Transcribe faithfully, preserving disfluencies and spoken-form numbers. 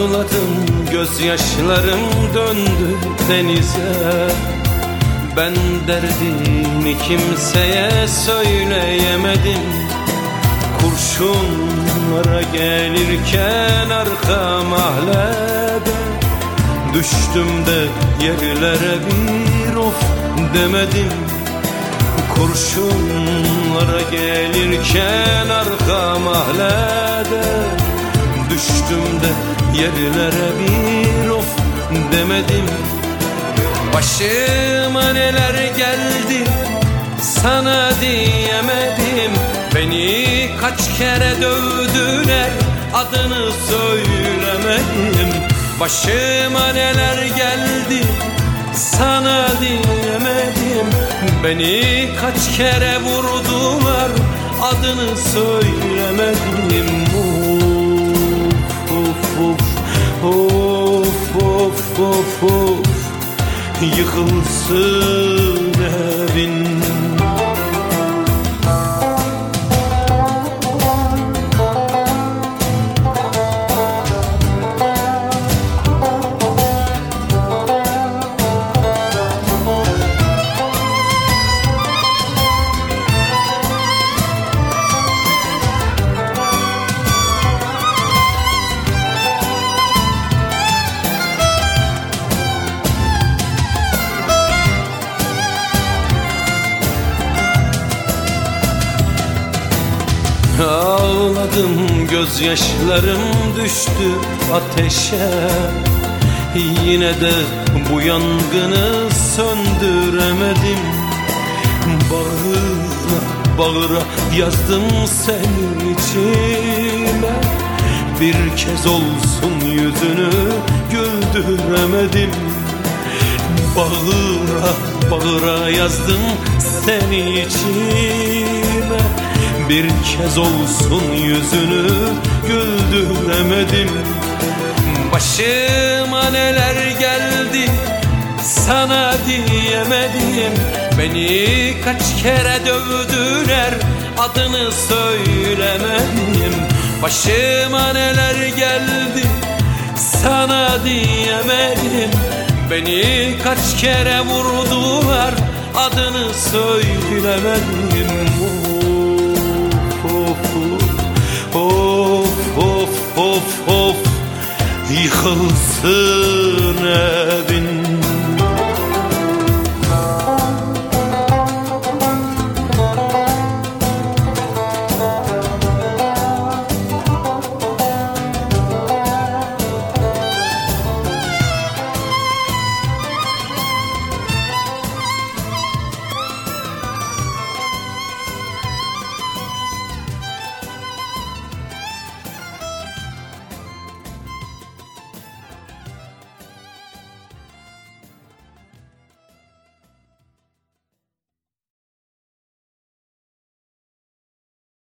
Ağladım, gözyaşlarım döndü denize. Ben derdimi kimseye söyleyemedim. Kurşunlara gelirken arka mahallede düştüm de yerlere bir of demedim. Kurşunlara gelirken arka mahallede düştüm de yerlere bir of demedim. Başıma neler geldi sana diyemedim. Beni kaç kere dövdüler, adını söylemedim. Başıma neler geldi sana diyemedim. Beni kaç kere vurdular, adını söylemedim. Of of of of of of, yıkılsın evin. Ağladım, gözyaşlarım düştü ateşe. Yine de bu yangını söndüremedim. Bağıra bağıra yazdım senin içime. Bir kez olsun yüzünü güldüremedim. Bağıra bağıra yazdım senin içime. Bir kez olsun yüzünü güldüremedim. Başıma neler geldi sana diyemedim. Beni kaç kere dövdüler, adını söylemedim. Başıma neler geldi sana diyemedim. Beni kaç kere vurdular, adını söylemedim. Of of of of, yıkılsın evin.